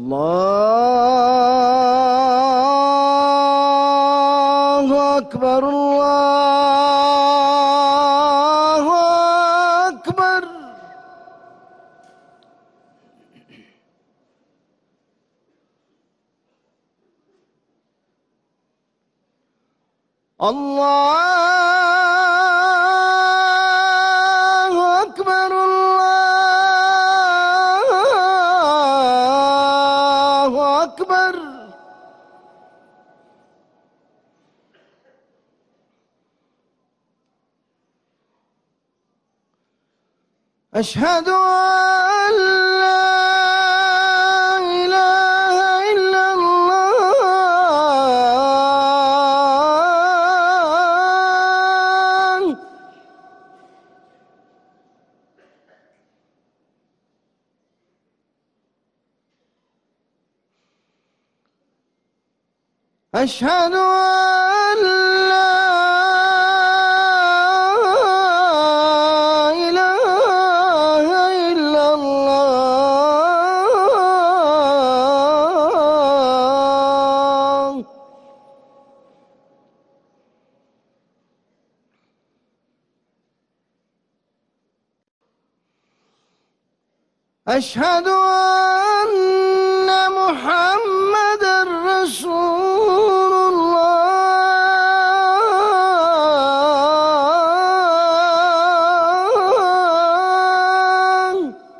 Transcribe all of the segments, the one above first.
الله أكبر الله أكبر. الله أكبر الله أكبر. أشهد أن لا إله إلا الله. أشهد أن لا إله إلا الله. أشهد أن محمدًا رسول الله.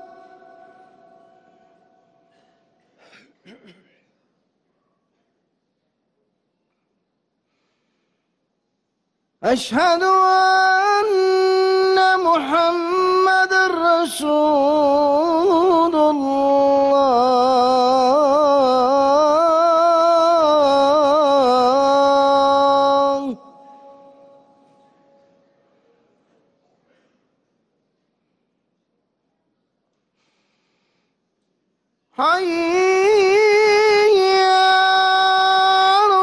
أشهد أن محمدًا رسول الله. حي على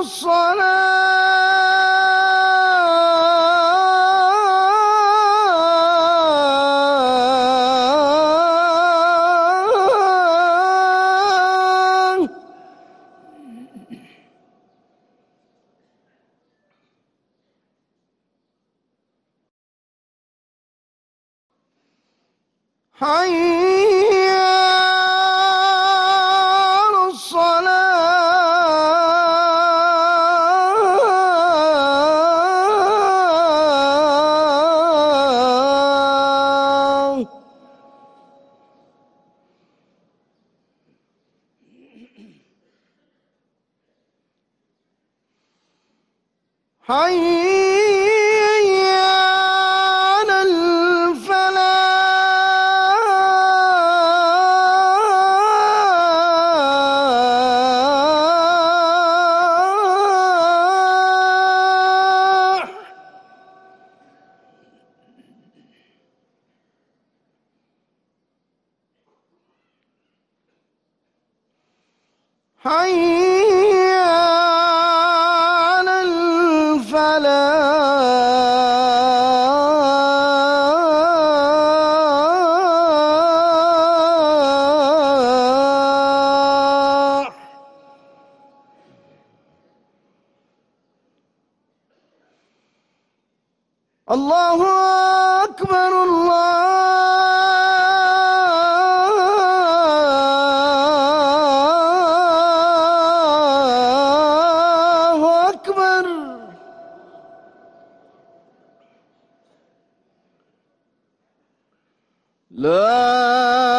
الصلاة. حي على الصلاة. حي على الفلاح. حي على الفلاح. الله أكبر الله أكبر. لا